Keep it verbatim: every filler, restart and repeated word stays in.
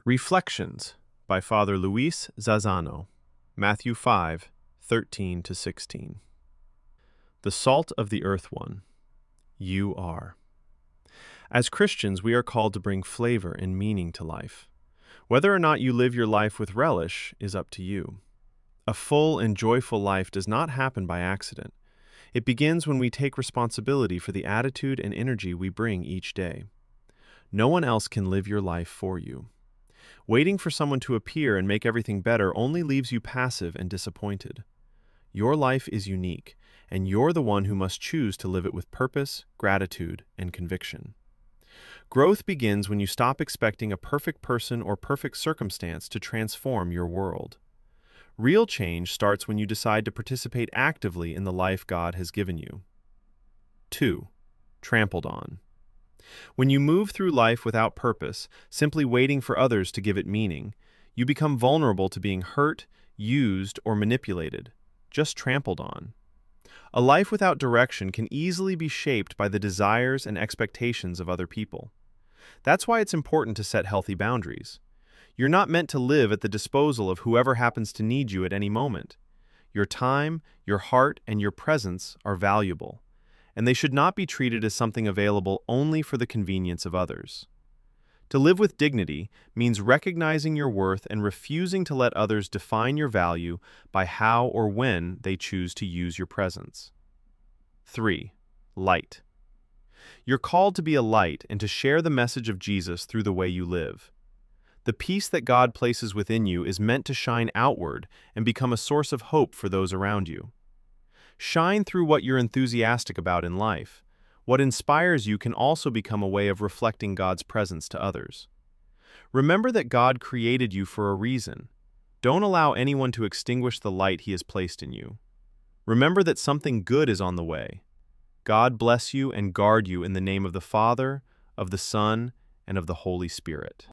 Reflections by Father Luis Zazzano, Matthew five, thirteen to sixteen. The salt of the earth one, you are. As Christians, we are called to bring flavor and meaning to life. Whether or not you live your life with relish is up to you. A full and joyful life does not happen by accident. It begins when we take responsibility for the attitude and energy we bring each day. No one else can live your life for you. Waiting for someone to appear and make everything better only leaves you passive and disappointed. Your life is unique, and you're the one who must choose to live it with purpose, gratitude, and conviction. Growth begins when you stop expecting a perfect person or perfect circumstance to transform your world. Real change starts when you decide to participate actively in the life God has given you. two. Trampled on. When you move through life without purpose, simply waiting for others to give it meaning, you become vulnerable to being hurt, used, or manipulated, just trampled on. A life without direction can easily be shaped by the desires and expectations of other people. That's why it's important to set healthy boundaries. You're not meant to live at the disposal of whoever happens to need you at any moment. Your time, your heart, and your presence are valuable, and they should not be treated as something available only for the convenience of others. To live with dignity means recognizing your worth and refusing to let others define your value by how or when they choose to use your presence. three. Light. You're called to be a light and to share the message of Jesus through the way you live. The peace that God places within you is meant to shine outward and become a source of hope for those around you. Shine through what you're enthusiastic about in life. What inspires you can also become a way of reflecting God's presence to others. Remember that God created you for a reason. Don't allow anyone to extinguish the light He has placed in you. Remember that something good is on the way. God bless you and guard you in the name of the Father, of the Son, and of the Holy Spirit.